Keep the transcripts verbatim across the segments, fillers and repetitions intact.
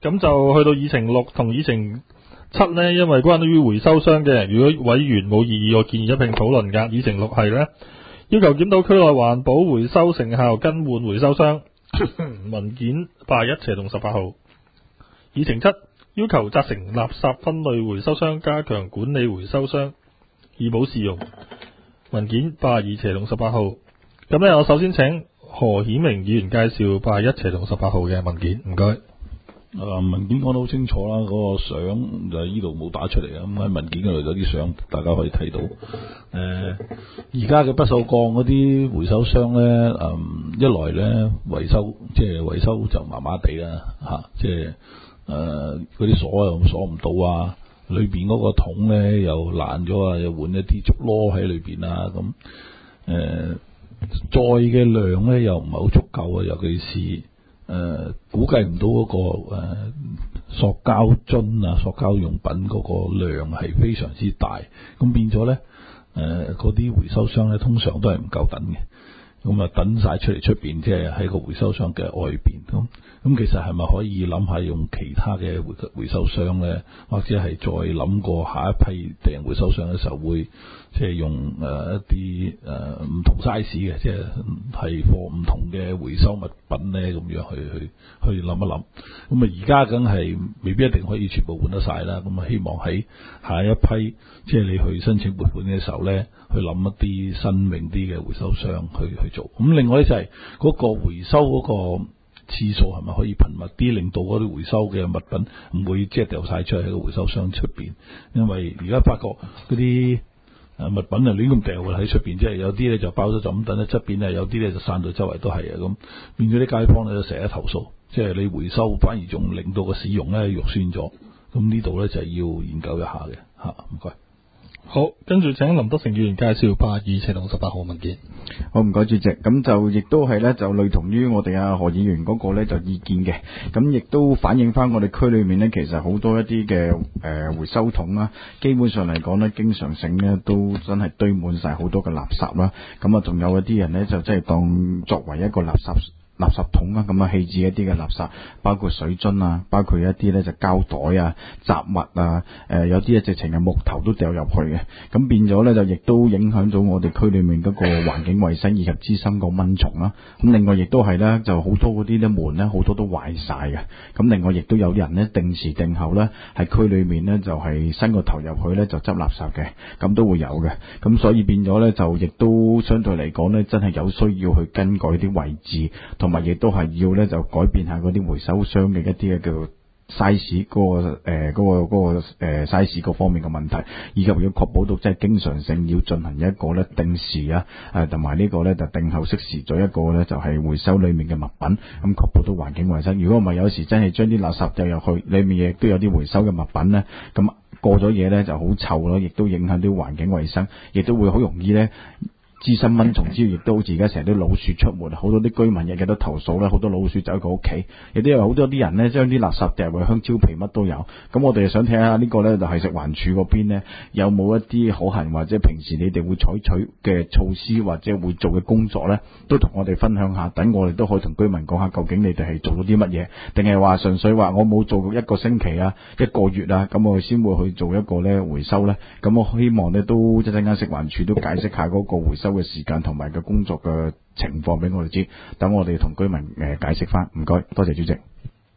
咁就去到議程六同議程七呢，因為關於回收商嘅，如果委員冇異議，我建議一併討論噶。議程六係呢，要求檢討區內環保回收成效，更換回收商文件八十一斜同十八號。議程七，要求責成垃圾分類回收商加強管理回收商，以保市容，文件八十二斜同十八號。咁呢，我首先請何顯明議員介紹八十一斜同十八號嘅文件，唔該。 誒、呃、文件講得好清楚啦，嗰、那個相就係呢度冇打出嚟啊，咁喺文件嗰度有啲相，大家可以睇到。誒而家嘅不鏽鋼嗰啲回收商咧，誒、嗯、一來咧維修，即係維修就麻麻地啦嚇，即係誒嗰啲鎖又鎖唔到啊，裏邊嗰個桶咧又爛咗啊，又換一啲竹籮喺裏邊啊，咁誒載嘅量咧又唔係好足夠啊，尤其是。誒、呃，估計唔到嗰、那個誒、呃、塑膠樽啊、塑膠用品嗰個量係非常之大，咁變咗咧，誒嗰啲回收商咧通常都係唔夠等嘅，咁啊等晒出嚟出邊，即係喺個回收商嘅外邊，咁咁其實係咪可以諗下用其他嘅回回收商咧，或者係再諗過下一批訂回收商嘅時候會？即係用誒、呃、一啲誒唔同 size 嘅，即係係貨唔同嘅回收物品咧，咁樣去去去諗一諗。咁啊，而家梗係未必一定可以全部換得晒啦。咁啊，希望喺下一批，即係你去申請撥款嘅時候咧，去諗一啲新穎啲嘅回收商去去做。咁另外咧就係、是、嗰個回收嗰個次數係咪可以頻密啲，令到嗰啲回收嘅物品唔會即係掉晒出去喺個回收商出邊？因為而家發覺嗰啲誒，物品啊亂咁掉喺出邊，即係有啲咧就包咗就咁等喺側邊咧，有啲咧就散到周圍都係啊，咁變咗啲街坊咧就成日投訴，即係你回收反而仲令到個市容咧肉酸咗，咁呢度咧就係要研究一下嘅吓，唔該。 好，跟住請林德成議員介紹八二斜同十八號文件。 好，唔該主席。咁就亦都係咧，就類同於我哋阿何議員嗰個咧就意見嘅。咁亦都反映翻我哋區裏面咧，其實好多一啲嘅誒回收桶啦，基本上嚟講咧，經常性咧都真係堆滿晒好多嘅垃圾啦。咁啊，仲有一啲人咧就真係當作為一個垃圾垃圾桶啊，咁啊棄置一啲嘅垃圾，包括水樽啊，包括一啲咧就膠袋啊、雜物啊，誒、呃、有啲咧直情係木頭都掉入去嘅，咁變咗咧就亦都影響到我哋區裏面嗰個環境衛生以及滋生個蚊蟲啦。咁另外亦都係咧，就好多嗰啲咧門咧好多都壞晒嘅。咁另外亦都有人咧定時定候咧喺區裏面咧就係、是、伸個頭入去咧就執垃圾嘅，咁都會有嘅。咁所以變咗咧就亦都相對嚟講咧真係有需要去更改啲位置。同埋亦都係要咧就改變下嗰啲回收商嘅一啲嘅叫 size 嗰、嗰個誒嗰、呃嗰個、嗰個誒、呃、size 嗰方面嘅問題，以及要確保到即係經常性要進行一個咧定時啊誒同埋呢個咧就定候適時咗一個咧就係回收裏面嘅物品，咁確保到環境衛生。如果唔係有時真係將啲垃圾掉入去，裏面亦都有啲回收嘅物品咧，咁過咗嘢咧就好臭咯，亦都影響啲環境衛生，亦都會好容易咧。滋生蚊蟲之餘，亦都好似而家成日啲老鼠出沒，好多啲居民日日都投訴咧，好多老鼠走佢屋企，亦都有好多啲人咧將啲垃圾掉入去香蕉皮乜都有。咁我哋就想睇下呢個咧，就係食環署嗰邊咧有冇一啲可行或者平時你哋會採取嘅措施或者會做嘅工作咧，都同我哋分享下，等我哋都可以同居民講下，究竟你哋係做咗啲乜嘢，定係話純粹話我冇做過一個星期啊、一個月啊，咁我哋先會去做一個咧回收咧。咁我希望咧都一陣間食環署都解釋下嗰個回收嘅時間同埋嘅工作嘅情況俾我哋知，等我哋同居民誒解釋翻。唔該，多謝主席。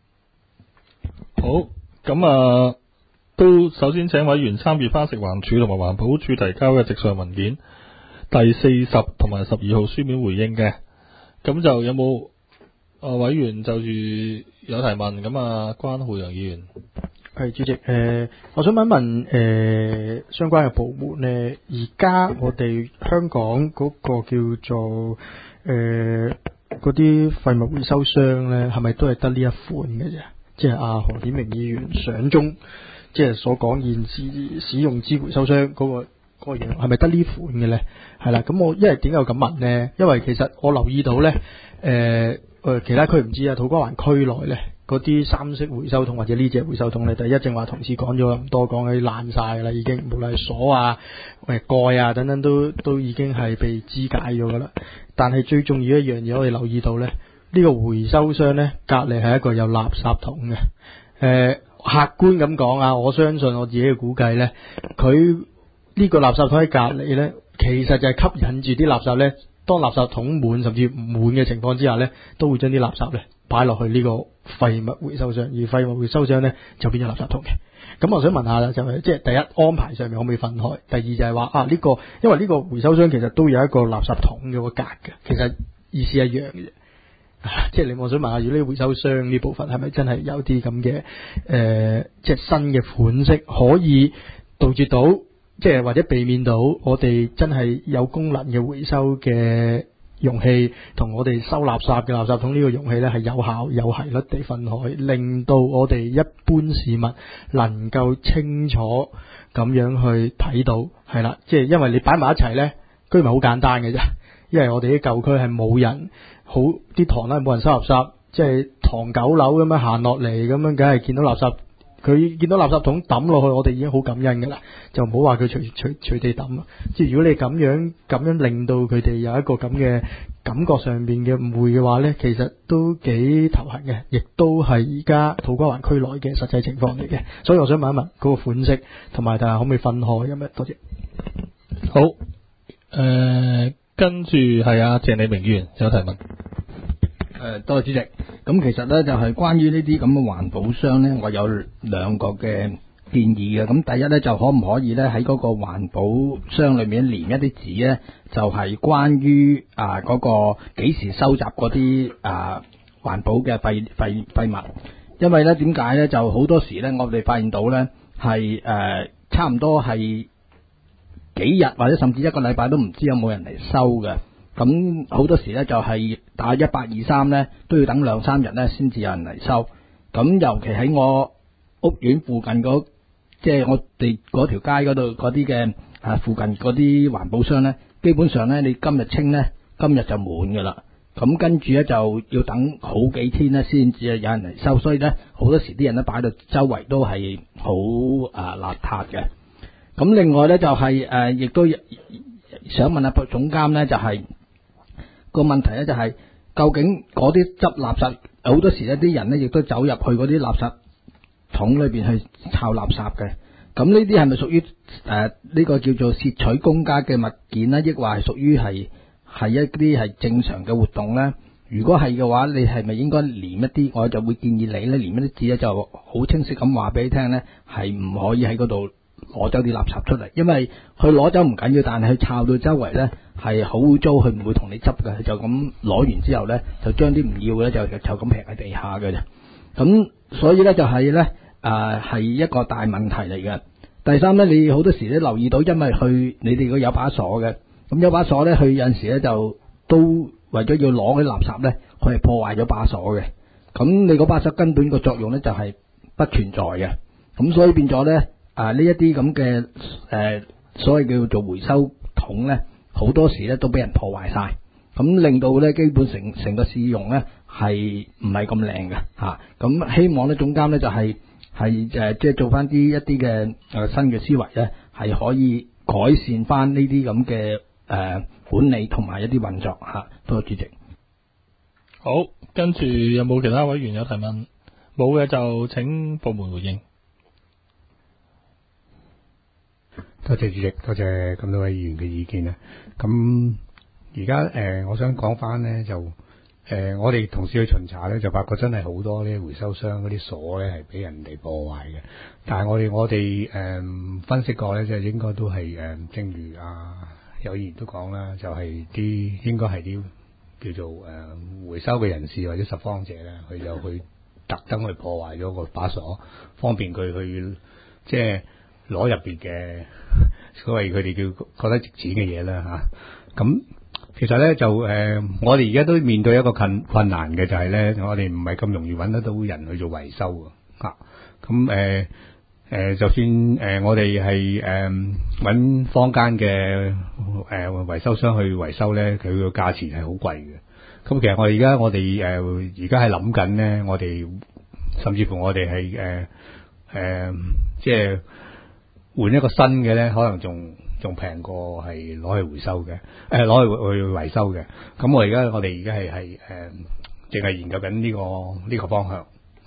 好，咁啊，都首先請委員參閱翻食環署同埋環保署提交嘅直上文件第四十同埋十二號書面回應嘅。咁就有冇啊委員就住有提問？咁啊，關浩洋議員。 係主席，誒、呃，我想問一問，誒、呃，相關嘅部門呢，而家我哋香港嗰個叫做誒嗰啲廢物回收商呢，係咪都係得呢一款嘅啫？即係阿何顯明議員想中，即係所講現時使用之回收商嗰、嗰個嗰、嗰個樣，係咪得呢款嘅呢？係啦，咁我因為點解咁問呢？因為其實我留意到呢，誒、呃、誒，其他區唔知啊，土瓜灣區內呢。嗰啲三色回收桶或者呢隻回收桶咧，第一正話同事講咗唔多講，佢爛晒噶啦，已經無論係鎖啊、誒蓋啊等等都都已經係被肢解咗噶啦。但係最重要一樣嘢，我哋留意到咧，呢、呢個回收商咧隔離係一個有垃圾桶嘅。 呃、客觀咁講啊，我相信我自己嘅估計咧，佢呢個垃圾桶喺隔離咧，其實就係吸引住啲垃圾咧，當垃圾桶滿甚至唔滿嘅情況之下咧，都會將啲垃圾咧擺落去呢個廢物回收箱，而廢物回收箱咧就變咗垃圾桶嘅。咁我想問下啦，就係即係第一安排上面可唔可以分開？第二就係話啊呢、呢個，因為呢個回收箱其實都有一個垃圾桶嘅個格嘅，其實意思一樣嘅啫。即係你我想問下，如果呢回收箱呢部分係咪真係有啲咁嘅誒，即係新嘅款式可以杜絕到，即係或者避免到我哋真係有功能嘅回收嘅容器同我哋收垃圾嘅垃圾桶呢個容器呢係有效有系率地分開，令到我哋一般市民能夠清楚咁樣去睇到，係啦，即係因為你擺埋一齊呢，居民好簡單嘅啫，因為我哋啲舊區係冇人，好啲堂咧冇人收垃圾，即係唐九樓咁樣行落嚟咁樣，梗係見到垃圾。佢見到垃圾桶抌落去，我哋已經好感恩㗎啦，就唔好話佢隨隨隨地抌。即係如果你咁樣咁樣令到佢哋有一個咁嘅感覺上邊嘅誤會嘅話呢，其實都幾頭痕嘅，亦都係而家土瓜灣區內嘅實際情況嚟嘅。所以我想問一問嗰個款式同埋，但係可唔可以分開咁樣？多謝。 好，誒、呃，跟住係啊，鄭李明議員有提問。 誒，多謝主席。咁其實咧就係關於呢啲咁嘅環保箱咧，我有兩個嘅建議嘅。咁第一咧就可唔可以咧喺嗰個環保箱裏面連一啲紙咧，就係關於啊嗰個幾時收集嗰啲啊環保嘅廢廢廢物。因為咧點解咧就好多時咧我哋發現到咧係誒差唔多係幾日或者甚至一個禮拜都唔知有冇人嚟收嘅。咁好多時咧就係打一八二三咧都要等兩三日咧先至有人嚟收。咁尤其喺我屋苑附近嗰，即係我哋嗰條街嗰度嗰啲嘅啊附近嗰啲環保箱咧，基本上咧你今日清咧，今日就滿噶啦。咁跟住咧就要等好幾天咧先至有人嚟收，所以咧好多時啲人咧擺到周圍都係好啊邋遢嘅。咁另外咧就係誒亦都想問下總監咧，就係個問題咧就係究竟嗰啲執垃圾好多時咧啲人咧亦都走入去嗰啲垃圾桶裏邊去抄垃圾嘅。咁呢啲係咪屬於誒呢個叫做竊取公家嘅物件咧，抑或係屬於係係一啲係正常嘅活動咧？如果係嘅話，你係咪應該連一啲？我就會建議你咧，連一啲字咧就好清晰咁話俾你聽咧，係唔可以喺嗰度攞走啲垃圾出嚟，因為佢攞走唔緊要，但係佢抄到周圍咧係好污糟，佢唔會同你執嘅，就咁攞完之後咧就將啲唔要嘅咧就就咁劈喺地下嘅啫。咁所以咧就係咧誒係一個大問題嚟嘅。第三咧，你好多時咧留意到，因為佢你哋個有把鎖嘅，咁有把鎖咧，佢有陣時咧就都為咗要攞啲垃圾咧，佢係破壞咗把鎖嘅。咁你嗰把鎖根本個作用咧就係不存在嘅。咁所以變咗咧啊呢一啲咁嘅誒所謂叫做回收桶咧，好多時咧都俾人破壞晒，咁令到咧基本成成個市容咧係唔係咁靚嘅嚇。咁、啊、希望咧總監咧就係係誒即係做翻啲一啲嘅誒新嘅思維咧，係可以改善翻呢啲咁嘅誒管理同埋一啲運作嚇。多謝主席。 好，跟住有冇其他委員有提問？冇嘅就請部門回應。 多謝主席，多謝咁多位議員嘅意見啊！咁而家誒，我想講翻呢，就誒、呃，我哋同事去巡查咧，就發覺真係好多呢回收箱嗰啲鎖咧係俾人哋破壞嘅。但係我哋我哋誒、呃、分析過咧，即係應該都係誒、呃，正如啊有議員都講啦，就係、是、啲應該係啲叫做誒、呃、回收嘅人士或者拾荒者咧，佢就去特登去破壞咗個把鎖，方便佢去即係攞入邊嘅所謂佢哋叫覺得值錢嘅嘢啦嚇。咁、啊、其實咧就誒、呃，我哋而家都面對一個困困難嘅，就係咧，我哋唔係咁容易揾得到人去做維修嘅嚇。咁誒誒，就算誒、呃、我哋係誒揾坊間嘅誒維修商去維修咧，佢個價錢係好貴嘅。咁其實我而家我哋誒而家係諗緊咧，我哋甚至乎我哋係誒誒即係換一個新嘅咧，可能仲仲平過係攞去回收嘅，誒攞去去維修嘅。咁我而家我哋而家係係誒淨係研究緊呢個呢個方向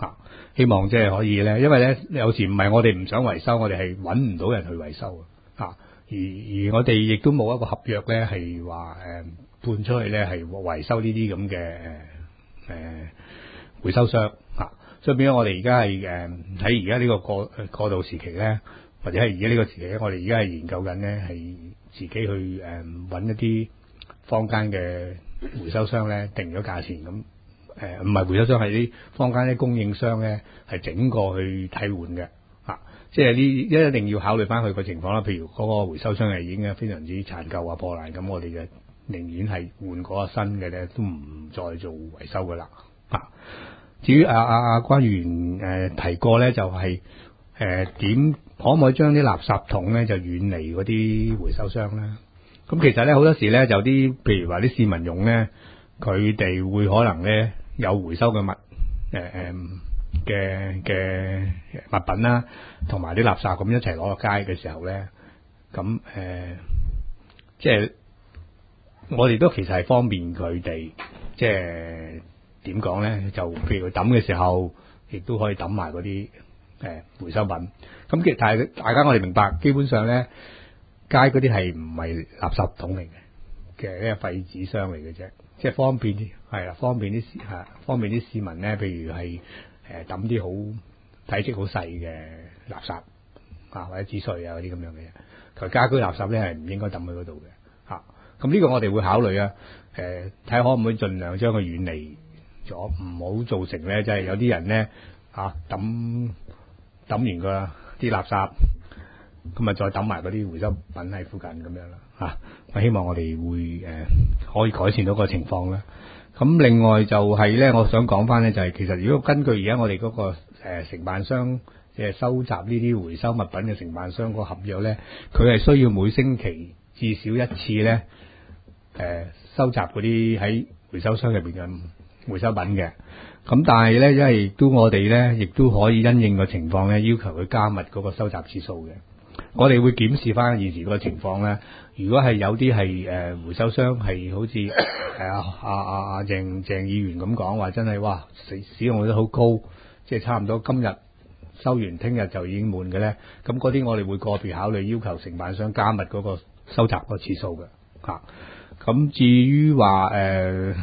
啊。希望即係可以咧，因為咧有時唔係我哋唔想維修，我哋係揾唔到人去維修啊。而而我哋亦都冇一個合約咧，係話誒判出去咧係維修呢啲咁嘅誒誒回收商啊。所以變咗我哋而家係誒喺而家呢個過過渡時期咧，或者係而家呢個時期咧，我哋而家係研究緊咧，係自己去誒揾一啲坊間嘅回收商咧，定咗價錢咁。誒唔係回收商，係啲坊間啲供應商咧，係整個去替換嘅啊！即係呢一定要考慮翻佢個情況啦。譬如嗰個回收商係已經非常之殘舊啊破爛，咁我哋就寧願係換嗰個新嘅咧，都唔再做維修噶啦啊！至於阿阿阿關員誒提過咧，就係誒點可唔可以將啲垃圾桶咧就遠離嗰啲回收商咧？咁其實咧好多時咧就啲譬如話啲市民用咧，佢哋會可能咧。有回收嘅物誒誒嘅嘅物品啦，同埋啲垃圾咁一齊攞落街嘅時候咧，咁誒、呃、即係我哋都其實係方便佢哋，即係點講咧？就譬如佢抌嘅時候，亦都可以抌埋嗰啲誒回收品。咁其實但係大家我哋明白，基本上咧街嗰啲係唔係垃圾桶嚟嘅，嘅一個廢紙箱嚟嘅啫。即係方便啲，係啦，方便啲市嚇，方便啲市民咧，譬如係誒抌啲好體積好細嘅垃圾啊，或者紙碎啊嗰啲咁樣嘅嘢。佢家居垃圾咧係唔應該抌喺嗰度嘅嚇。咁、啊、呢個我哋會考慮啊，誒睇下可唔可以盡量將佢遠離咗，唔好造成咧，即係有啲人咧嚇抌抌完個啲垃圾，咁啊再抌埋嗰啲回收品喺附近咁樣啦嚇。我希望我哋會誒、呃、可以改善到個情況啦。咁另外就係咧，我想講翻咧，就係、是、其實如果根據而家我哋嗰、那個、呃、承辦商即係收集呢啲回收物品嘅承辦商個合約咧，佢係需要每星期至少一次咧誒、呃、收集嗰啲喺回收箱入邊嘅回收品嘅。咁但係咧，因為亦都我哋咧，亦都可以因應個情況咧，要求佢加密嗰個收集次數嘅。我哋會檢視翻現時個情況咧。如果係有啲係誒回收商係好似誒阿阿阿阿鄭鄭議員咁講話，真係哇使使用率好高，即係差唔多今日收完，聽日就已經滿嘅咧。咁嗰啲我哋會個別考慮要求承辦商加密嗰個收集個次數嘅嚇。咁、啊、至於話誒、呃，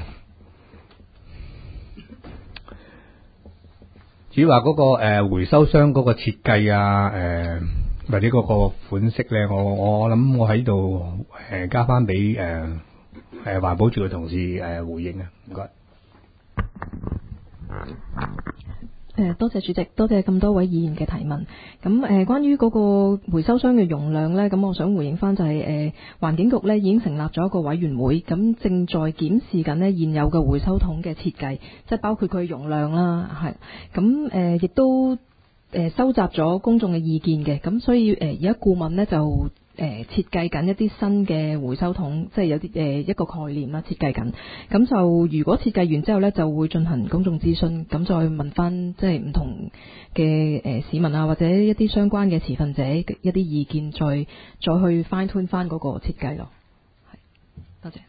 至於話嗰個誒、呃、回收商嗰個設計啊誒。呃或者嗰個款式咧，我我諗我喺度誒加翻俾誒誒環保署嘅同事誒、呃、回應啊，唔該。 誒，多謝主席，多謝咁多位議員嘅提問。咁誒、呃，關於嗰個回收箱嘅容量咧，咁我想回應翻就係、是、誒，環、呃、境局咧已經成立咗一個委員會，咁正在檢視緊呢現有嘅回收桶嘅設計，即係包括佢容量啦，係咁誒，亦都。誒收集咗公眾嘅意見嘅，咁所以誒而家顧問呢就誒、呃、設計緊一啲新嘅回收桶，即係有啲誒、呃、一個概念啦，設計緊。咁就如果設計完之後呢，就會進行公眾諮詢，咁再問翻即係唔同嘅誒、呃、市民啊，或者一啲相關嘅持份者一啲意見，再再去 fine tune 翻嗰個設計咯。係，多謝。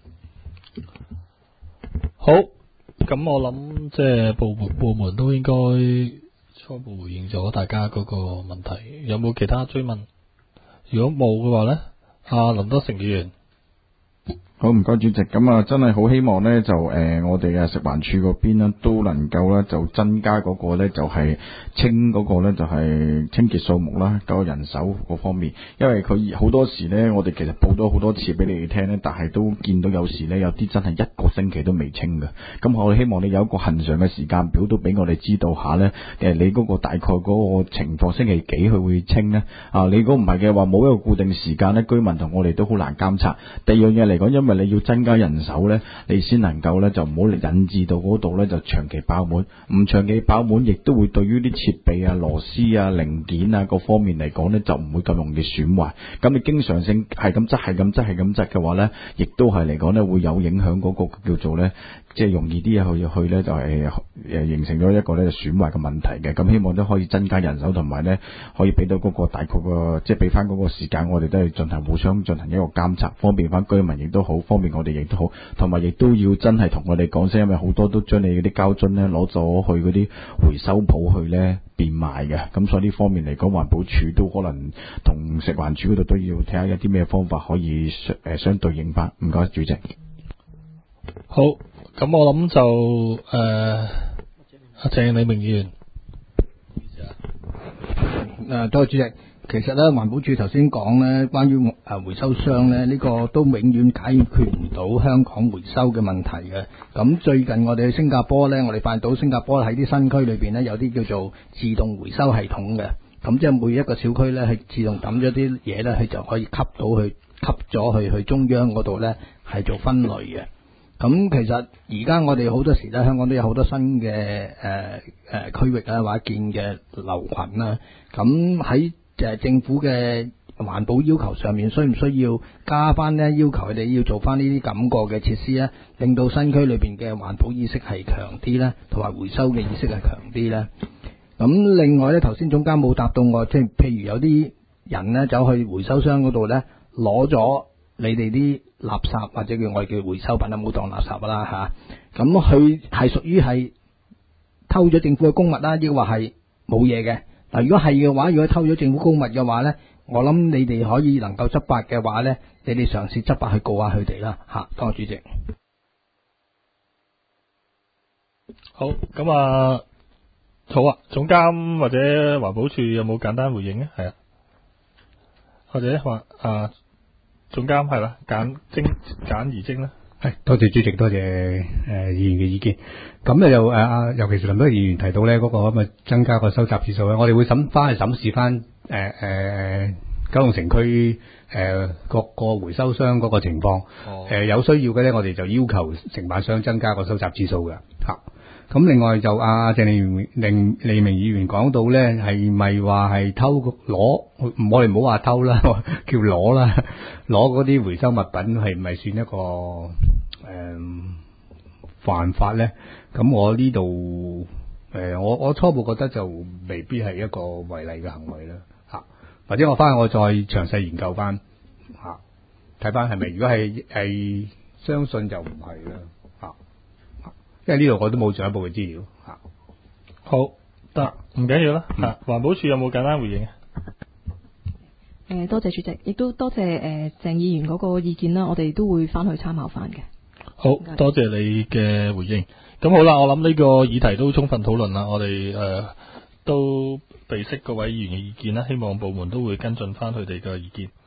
好，咁我諗即係部部門都應該初步回應咗大家嗰個問題，有冇其他追問？如果冇嘅話呢，阿林德成議員。 好，唔該主席，咁啊真係好希望呢，就誒、呃、我哋嘅食環署嗰邊呢，都能夠呢，就增加嗰個呢，就係、是、清嗰個呢，就係、是、清潔數目啦，嗰、那個人手嗰方面，因為佢好多時呢，我哋其實報咗好多次俾你哋聽呢，但係都見到有時呢，有啲真係一個星期都未清嘅。咁我希望你有一個恆常嘅時間表，都俾我哋知道下呢，誒你嗰個大概嗰個情況，星期幾佢會清呢？啊，你如果唔係嘅話，冇一個固定時間呢，居民同我哋都好難監察。第二樣嘢嚟講，因為因為你要增加人手咧，你先能夠咧就唔好引致到嗰度咧就長期爆滿，唔長期爆滿亦都會對於啲設備啊、螺絲啊、零件啊各方面嚟講咧就唔會咁容易損壞。咁你經常性係咁執、係咁執、係咁執嘅話咧，亦都係嚟講咧會有影響嗰個叫做咧， 即係容易啲去去咧就係誒形成咗一個咧損壞嘅問題嘅。咁希望都可以增加人手，同埋咧可以俾到嗰個大概個即係俾翻嗰個時間，我哋都係進行互相進行一個監察，方便翻居民亦都好，方便我哋亦都好，同埋亦都要真係同我哋講聲，因為好多都將你嗰啲膠樽咧攞咗去嗰啲回收鋪去咧變賣嘅。咁所以呢方面嚟講，環保署都可能同食環署嗰度都要睇下有啲咩方法可以相誒相對應翻。唔該，主席。 好，咁我諗就誒阿鄭李明議員， 誒多謝主席。其實咧，環保署頭先講咧，關於誒回收箱咧，呢、這個都永遠解決唔到香港回收嘅問題嘅。咁最近我哋去新加坡咧，我哋發現到新加坡喺啲新區裏邊咧，有啲叫做自動回收系統嘅。咁即係每一個小區咧，係自動抌咗啲嘢咧，佢就可以吸到去吸咗去去中央嗰度咧，係做分類嘅。咁其實而家我哋好多時咧，香港都有好多新嘅誒誒區域啊，或者建嘅樓群啦。咁喺誒政府嘅環保要求上面，需唔需要加翻呢？要求佢哋要做翻呢啲咁個嘅設施咧，令到新區裏邊嘅環保意識係強啲咧，同埋回收嘅意識係強啲咧。咁另外咧，頭先總監冇答到我，即係譬如有啲人咧走去回收箱嗰度咧，攞咗你哋啲垃圾或者叫我哋叫回收品啦，唔好當垃圾啦嚇。咁佢係屬於係偷咗政府嘅公物啦，抑或係冇嘢嘅？嗱，如果係嘅話，如果偷咗政府公物嘅話咧，我諗你哋可以能夠執法嘅話咧，你哋嘗試執法去告下佢哋啦嚇。多謝主席。 好，咁啊，好啊，總監或者環保署有冇簡單回應咧？係啊，或者話啊，總監係啦，簡精簡而精啦。 係，多謝主席，多謝誒、呃、議員嘅意見。咁咧就誒啊，尤其是林德議員提到咧嗰、那個咁啊增加個收集次數咧，我哋會審翻去審視翻誒誒九龍城區誒、呃、各個回收商嗰個情況。誒、 哦呃、有需要嘅咧，我哋就要求承辦商增加個收集次數嘅嚇。咁、啊、另外就阿鄭利明利利明議員講到咧，係咪話係偷攞？我哋唔好話偷啦，叫攞啦，攞嗰啲回收物品係咪算一個誒、嗯、犯法咧？咁我呢度誒，我我初步覺得就未必係一個違例嘅行為啦，嚇。或者我翻去我再詳細研究翻嚇，睇翻係咪？如果係係相信就唔係啦，嚇。因為呢度我都冇進一步嘅資料嚇。 好得，唔緊要啦。嚇、嗯，環保署有冇簡單回應啊？ 誒，多謝主席，亦都多謝誒鄭議員嗰個意見啦，我哋都會翻去參考翻嘅。 好多謝你嘅回應。咁好啦，我諗呢個議題都充分討論啦，我哋誒、呃、都備悉各位議員嘅意見啦，希望部門都會跟進翻佢哋嘅意見。